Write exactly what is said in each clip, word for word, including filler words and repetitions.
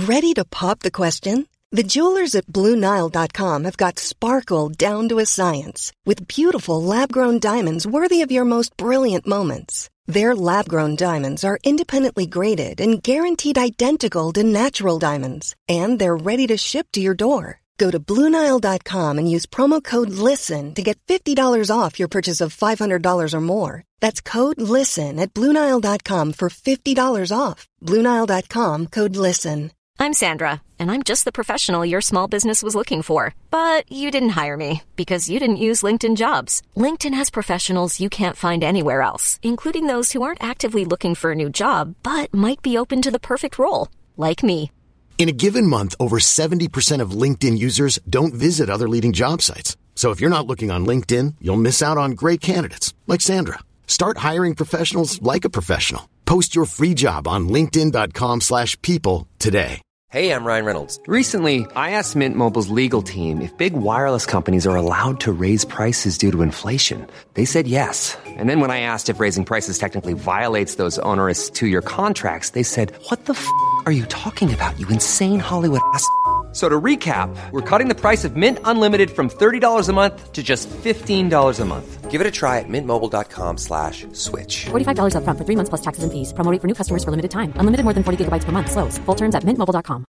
Ready to pop the question? The jewelers at Blue Nile dot com have got sparkle down to a science with beautiful lab-grown diamonds worthy of your most brilliant moments. Their lab-grown diamonds are independently graded and guaranteed identical to natural diamonds, and they're ready to ship to your door. Go to Blue Nile dot com and use promo code LISTEN to get fifty dollars off your purchase of five hundred dollars or more. That's code LISTEN at Blue Nile dot com for fifty dollars off. Blue Nile dot com, code LISTEN. I'm Sandra, and I'm just the professional your small business was looking for. But you didn't hire me because you didn't use LinkedIn Jobs. LinkedIn has professionals you can't find anywhere else, including those who aren't actively looking for a new job, but might be open to the perfect role, like me. In a given month, over seventy percent of LinkedIn users don't visit other leading job sites. So if you're not looking on LinkedIn, you'll miss out on great candidates like Sandra. Start hiring professionals like a professional. Post your free job on linkedin dot com slash people today. Hey, I'm Ryan Reynolds. Recently, I asked Mint Mobile's legal team if big wireless companies are allowed to raise prices due to inflation. They said yes. And then when I asked if raising prices technically violates those onerous two-year contracts, they said, what the f*** are you talking about, you insane Hollywood ass f- So to recap, we're cutting the price of Mint Unlimited from thirty dollars a month to just fifteen dollars a month. Give it a try at mintmobile.com slash switch. forty-five dollars up front for three months plus taxes and fees. Promo rate for new customers for limited time. Unlimited more than forty gigabytes per month. Slows full terms at mint mobile dot com.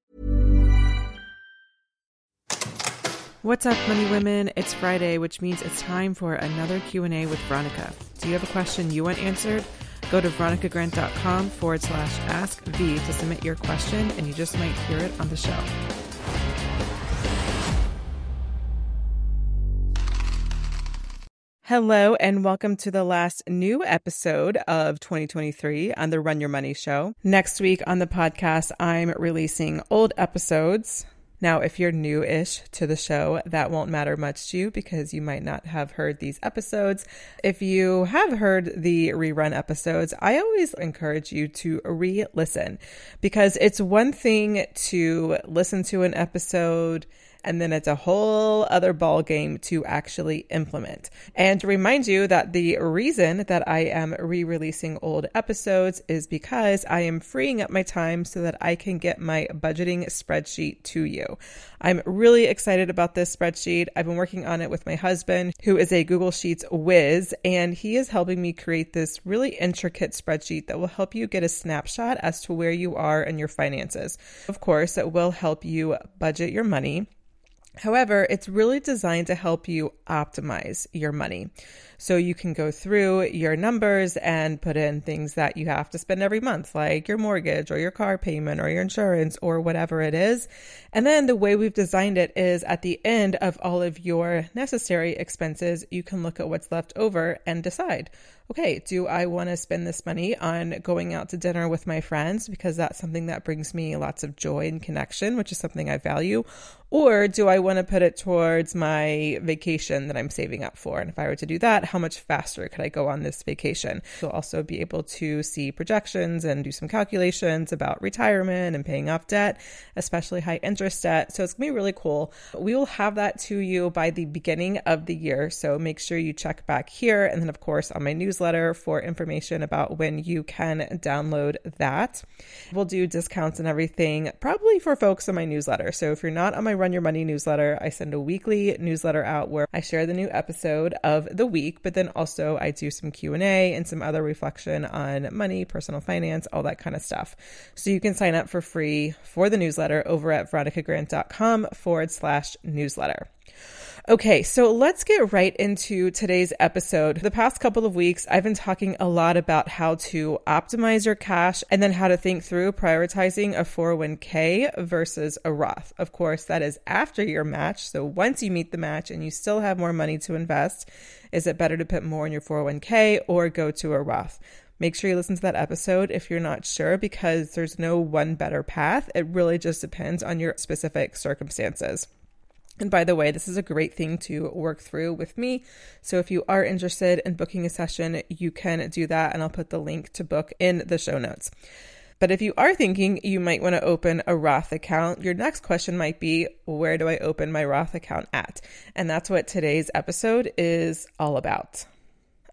What's up, money women? It's Friday, which means it's time for another Q and A with Veronica. Do you have a question you want answered? Go to veronicagrant.com forward slash ask V to submit your question, and you just might hear it on the show. Hello, and welcome to the last new episode of twenty twenty-three on the Run Your Money Show. Next week on the podcast, I'm releasing old episodes. Now, if you're new-ish to the show, that won't matter much to you because you might not have heard these episodes. If you have heard the rerun episodes, I always encourage you to re-listen because it's one thing to listen to an episode and then it's a whole other ball game to actually implement. And to remind you that the reason that I am re-releasing old episodes is because I am freeing up my time so that I can get my budgeting spreadsheet to you. I'm really excited about this spreadsheet. I've been working on it with my husband, who is a Google Sheets whiz, and he is helping me create this really intricate spreadsheet that will help you get a snapshot as to where you are in your finances. Of course, it will help you budget your money. However, it's really designed to help you optimize your money. So you can go through your numbers and put in things that you have to spend every month, like your mortgage or your car payment or your insurance or whatever it is. And then the way we've designed it is at the end of all of your necessary expenses, you can look at what's left over and decide, okay, do I want to spend this money on going out to dinner with my friends because that's something that brings me lots of joy and connection, which is something I value? Or do I want to put it towards my vacation that I'm saving up for? And if I were to do that, how much faster could I go on this vacation? You'll also be able to see projections and do some calculations about retirement and paying off debt, especially high interest debt. So it's going to be really cool. We will have that to you by the beginning of the year. So make sure you check back here. And then, of course, on my newsletter for information about when you can download that. We'll do discounts and everything, probably for folks on my newsletter. So if you're not on my Run Your Money newsletter, I send a weekly newsletter out where I share the new episode of the week, but then also I do some Q and A and some other reflection on money, personal finance, all that kind of stuff. So you can sign up for free for the newsletter over at veronicagrant.com forward slash newsletter. Okay, so let's get right into today's episode. The past couple of weeks, I've been talking a lot about how to optimize your cash and then how to think through prioritizing a four oh one k versus a Roth. Of course, that is after your match. So once you meet the match and you still have more money to invest, is it better to put more in your four oh one k or go to a Roth? Make sure you listen to that episode if you're not sure, because there's no one better path. It really just depends on your specific circumstances. And by the way, this is a great thing to work through with me. So if you are interested in booking a session, you can do that. And I'll put the link to book in the show notes. But if you are thinking you might want to open a Roth account, your next question might be, where do I open my Roth account at? And that's what today's episode is all about.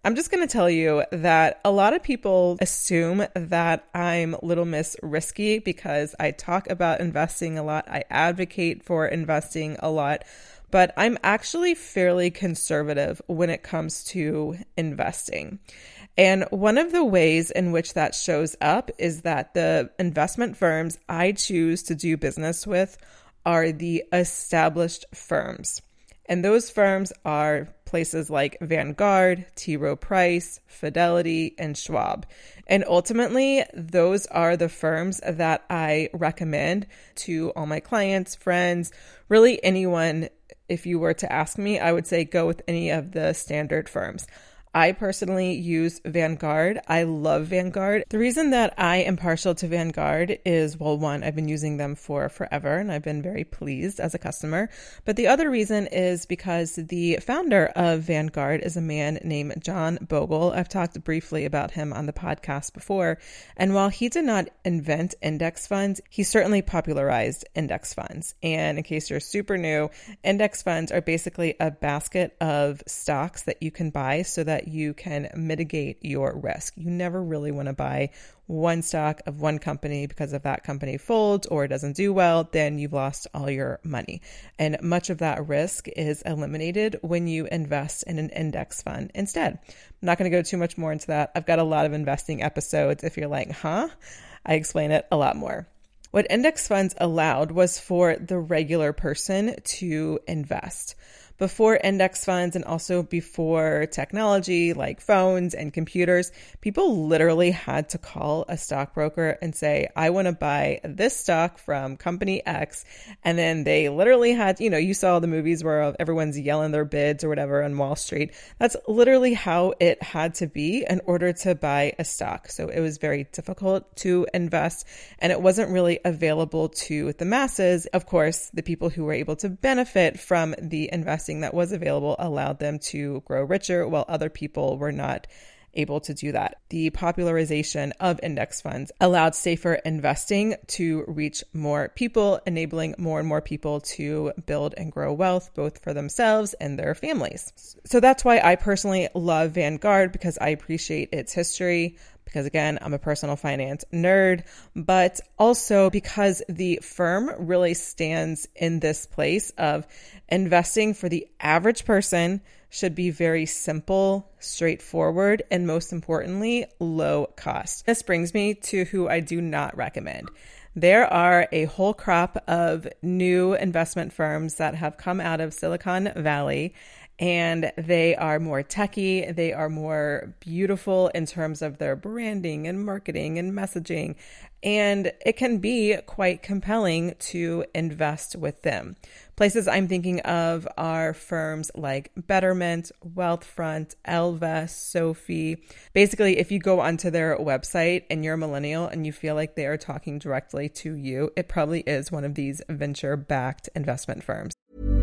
I'm just going to tell you that a lot of people assume that I'm Little Miss Risky because I talk about investing a lot. I advocate for investing a lot, but I'm actually fairly conservative when it comes to investing. And one of the ways in which that shows up is that the investment firms I choose to do business with are the established firms. And those firms are places like Vanguard, T. Rowe Price, Fidelity, and Schwab. And ultimately, those are the firms that I recommend to all my clients, friends, really anyone. If you were to ask me, I would say go with any of the standard firms. I personally use Vanguard. I love Vanguard. The reason that I am partial to Vanguard is, well, one, I've been using them for forever and I've been very pleased as a customer. But the other reason is because the founder of Vanguard is a man named John Bogle. I've talked briefly about him on the podcast before. And while he did not invent index funds, he certainly popularized index funds. And in case you're super new, index funds are basically a basket of stocks that you can buy so that you can mitigate your risk. You never really want to buy one stock of one company because if that company folds or doesn't do well, then you've lost all your money. And much of that risk is eliminated when you invest in an index fund instead. I'm not going to go too much more into that. I've got a lot of investing episodes. If you're like, huh? I explain it a lot more. What index funds allowed was for the regular person to invest. Before index funds and also before technology like phones and computers, people literally had to call a stockbroker and say, I want to buy this stock from company X. And then they literally had, you know, you saw the movies where everyone's yelling their bids or whatever on Wall Street. That's literally how it had to be in order to buy a stock. So it was very difficult to invest and it wasn't really available to the masses. Of course, the people who were able to benefit from the investing that was available allowed them to grow richer, while other people were not able to do that. The popularization of index funds allowed safer investing to reach more people, enabling more and more people to build and grow wealth, both for themselves and their families. So that's why I personally love Vanguard, because I appreciate its history. Because again, I'm a personal finance nerd, but also because the firm really stands in this place of investing for the average person should be very simple, straightforward, and most importantly, low cost. This brings me to who I do not recommend. There are a whole crop of new investment firms that have come out of Silicon Valley, and they are more techy, they are more beautiful in terms of their branding and marketing and messaging, and it can be quite compelling to invest with them. Places I'm thinking of are firms like Betterment, Wealthfront, Ellevest, Sophie. Basically, if you go onto their website and you're a millennial and you feel like they are talking directly to you, it probably is one of these venture-backed investment firms.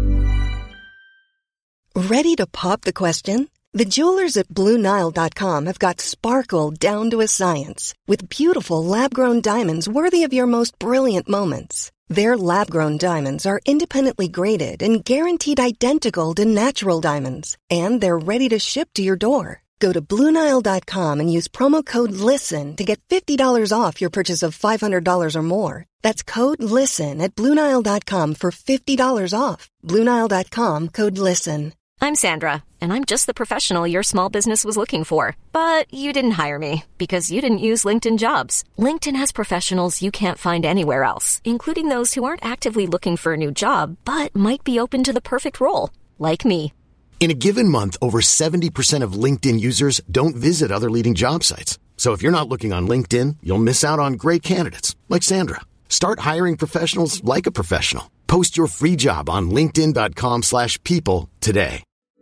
Ready to pop the question? The jewelers at Blue Nile dot com have got sparkle down to a science with beautiful lab-grown diamonds worthy of your most brilliant moments. Their lab-grown diamonds are independently graded and guaranteed identical to natural diamonds, and they're ready to ship to your door. Go to Blue Nile dot com and use promo code LISTEN to get fifty dollars off your purchase of five hundred dollars or more. That's code LISTEN at Blue Nile dot com for fifty dollars off. Blue Nile dot com, code LISTEN. I'm Sandra, and I'm just the professional your small business was looking for. But you didn't hire me because you didn't use LinkedIn Jobs. LinkedIn has professionals you can't find anywhere else, including those who aren't actively looking for a new job, but might be open to the perfect role, like me. In a given month, over seventy percent of LinkedIn users don't visit other leading job sites. So if you're not looking on LinkedIn, you'll miss out on great candidates like Sandra. Start hiring professionals like a professional. Post your free job on linkedin dot com slash people today.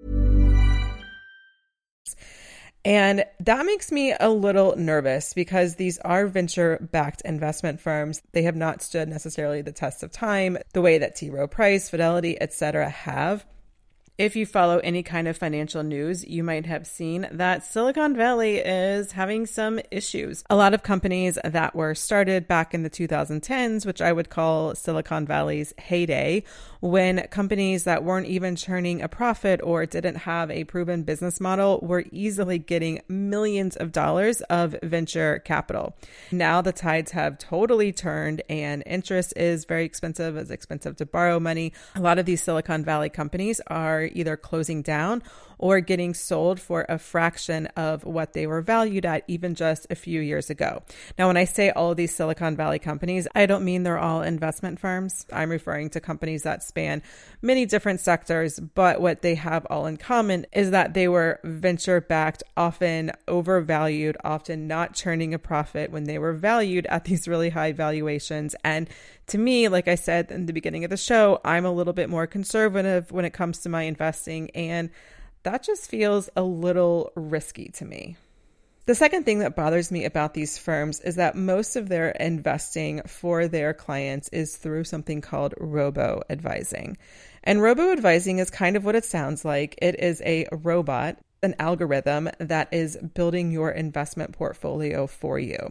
And that makes me a little nervous because these are venture-backed investment firms. They have not stood necessarily the test of time the way that T. Rowe Price, Fidelity, et cetera have. If you follow any kind of financial news, you might have seen that Silicon Valley is having some issues. A lot of companies that were started back in the two thousand tens, which I would call Silicon Valley's heyday, when companies that weren't even churning a profit or didn't have a proven business model were easily getting millions of dollars of venture capital. Now the tides have totally turned and interest is very expensive. It's expensive to borrow money. A lot of these Silicon Valley companies are either closing down or getting sold for a fraction of what they were valued at even just a few years ago. Now, when I say all of these Silicon Valley companies, I don't mean they're all investment firms. I'm referring to companies that span many different sectors, but what they have all in common is that they were venture-backed, often overvalued, often not churning a profit when they were valued at these really high valuations. And to me, like I said in the beginning of the show, I'm a little bit more conservative when it comes to my investing, and that just feels a little risky to me. The second thing that bothers me about these firms is that most of their investing for their clients is through something called robo-advising. And robo-advising is kind of what it sounds like. It is a robot, an algorithm that is building your investment portfolio for you.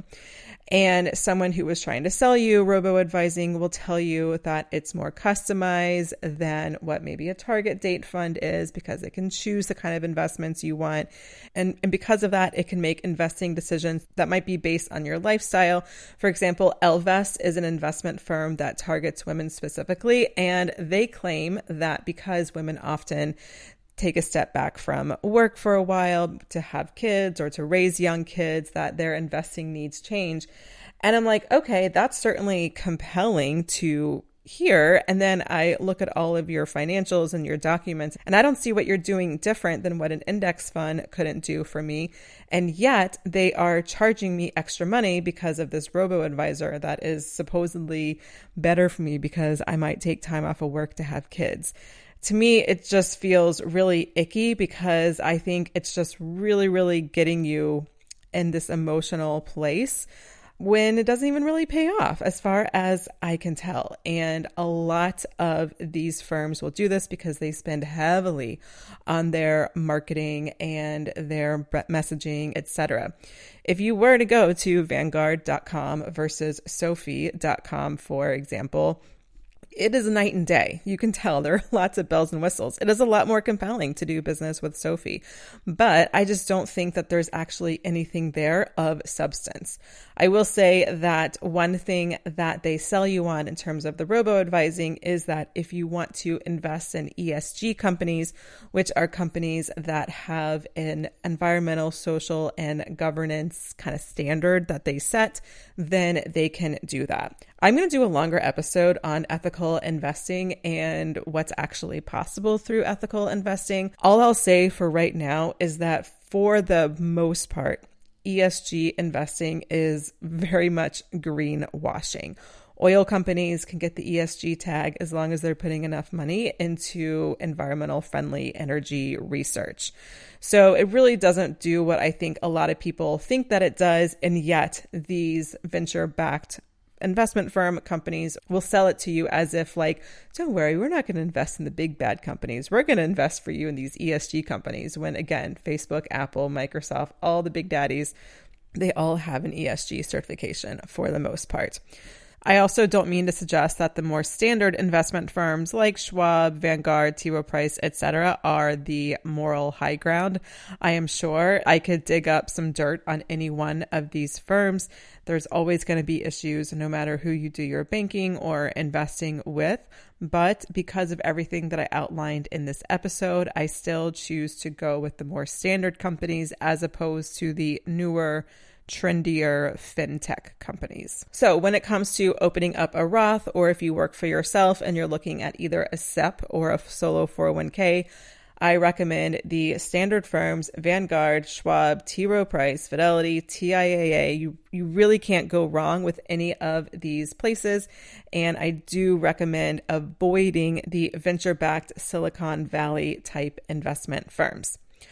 And someone who is trying to sell you robo-advising will tell you that it's more customized than what maybe a target date fund is because it can choose the kind of investments you want. And, and because of that, it can make investing decisions that might be based on your lifestyle. For example, Ellevest is an investment firm that targets women specifically, and they claim that because women often take a step back from work for a while to have kids or to raise young kids, that their investing needs change. And I'm like, okay, that's certainly compelling to hear. And then I look at all of your financials and your documents, and I don't see what you're doing different than what an index fund couldn't do for me. And yet they are charging me extra money because of this robo-advisor that is supposedly better for me because I might take time off of work to have kids. To me, it just feels really icky because I think it's just really, really getting you in this emotional place when it doesn't even really pay off as far as I can tell. And a lot of these firms will do this because they spend heavily on their marketing and their messaging, et cetera. If you were to go to Vanguard dot com versus Sophie dot com, for example, it is a night and day. You can tell there are lots of bells and whistles. It is a lot more compelling to do business with Sophie, but I just don't think that there's actually anything there of substance. I will say that one thing that they sell you on in terms of the robo-advising is that if you want to invest in E S G companies, which are companies that have an environmental, social, and governance kind of standard that they set, then they can do that. I'm going to do a longer episode on ethical investing and what's actually possible through ethical investing. All I'll say for right now is that for the most part, E S G investing is very much greenwashing. Oil companies can get the E S G tag as long as they're putting enough money into environmental friendly energy research. So it really doesn't do what I think a lot of people think that it does. And yet these venture-backed investment firm companies will sell it to you as if like, don't worry, we're not going to invest in the big bad companies. We're going to invest for you in these E S G companies. When again, Facebook, Apple, Microsoft, all the big daddies, they all have an E S G certification for the most part. I also don't mean to suggest that the more standard investment firms like Schwab, Vanguard, T. Rowe Price, et cetera are the moral high ground. I am sure I could dig up some dirt on any one of these firms. There's always going to be issues no matter who you do your banking or investing with. But because of everything that I outlined in this episode, I still choose to go with the more standard companies as opposed to the newer, trendier fintech companies. So when it comes to opening up a Roth, or if you work for yourself and you're looking at either a S E P or a solo four oh one k, I recommend the standard firms, Vanguard, Schwab, T. Rowe Price, Fidelity, T I A A. You, you really can't go wrong with any of these places. And I do recommend avoiding the venture-backed Silicon Valley type investment firms.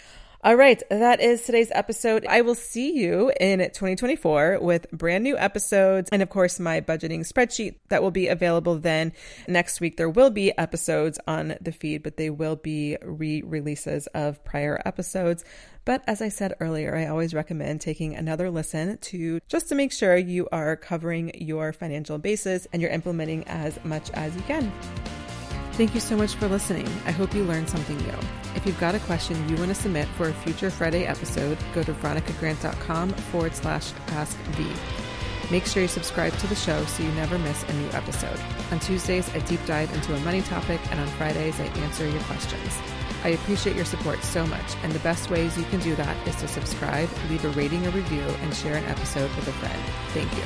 All right, that is today's episode. I will see you in twenty twenty-four with brand new episodes and, of course, my budgeting spreadsheet that will be available then. Next week, there will be episodes on the feed, but they will be re-releases of prior episodes. But as I said earlier, I always recommend taking another listen to just to make sure you are covering your financial bases and you're implementing as much as you can. Thank you so much for listening. I hope you learned something new. If you've got a question you want to submit for a future Friday episode, go to veronicagrant.com forward slash ask V. Make sure you subscribe to the show so you never miss a new episode. On Tuesdays, I deep dive into a money topic, and on Fridays, I answer your questions. I appreciate your support so much, and the best ways you can do that is to subscribe, leave a rating or review, and share an episode with a friend. Thank you.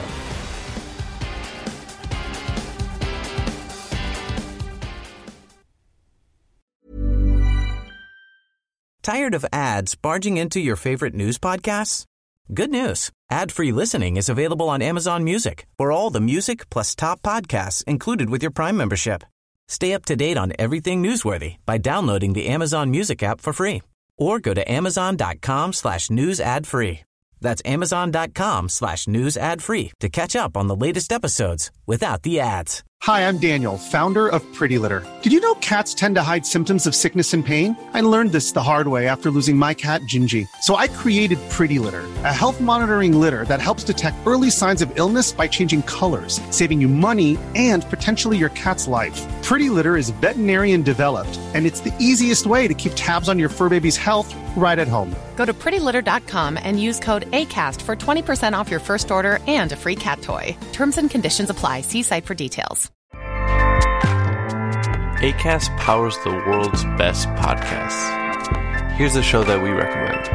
Tired of ads barging into your favorite news podcasts? Good news. Ad-free listening is available on Amazon Music for all the music plus top podcasts included with your Prime membership. Stay up to date on everything newsworthy by downloading the Amazon Music app for free or go to amazon.com slash news ad free. That's amazon.com slash news ad free to catch up on the latest episodes without the ads. Hi, I'm Daniel, founder of Pretty Litter. Did you know cats tend to hide symptoms of sickness and pain? I learned this the hard way after losing my cat, Gingy. So I created Pretty Litter, a health monitoring litter that helps detect early signs of illness by changing colors, saving you money and potentially your cat's life. Pretty Litter is veterinarian developed, and it's the easiest way to keep tabs on your fur baby's health right at home. Go to pretty litter dot com and use code ACAST for twenty percent off your first order and a free cat toy. Terms and conditions apply. See site for details. Acast powers the world's best podcasts. Here's a show that we recommend.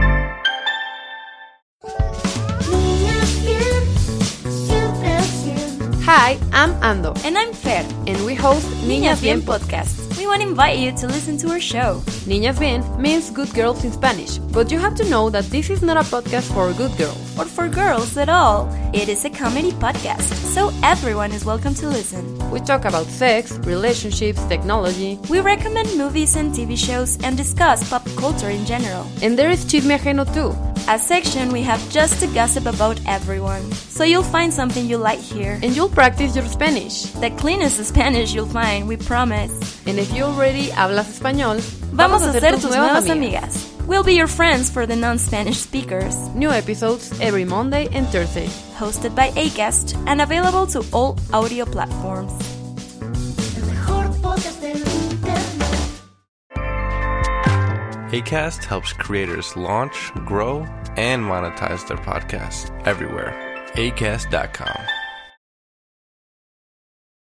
Hi, I'm Ando. And I'm Fer. And we host Niñas Bien podcast. We want to invite you to listen to our show. Niñas Bien means good girls in Spanish, but you have to know that this is not a podcast for good girls. Or for girls at all. It is a comedy podcast, so everyone is welcome to listen. We talk about sex, relationships, technology. We recommend movies and T V shows and discuss pop culture in general. And there is Chisme Ajeno too. A section we have just to gossip about everyone. So you'll find something you like here. And you'll practice your Spanish. The cleanest Spanish you'll find, we promise. And if you already hablas español, vamos a ser tus nuevas amigas. We'll be your friends for the non-Spanish speakers. New episodes every Monday and Thursday. Hosted by Acast and available to all audio platforms. Acast helps creators launch, grow, and monetize their podcasts everywhere. acast dot com.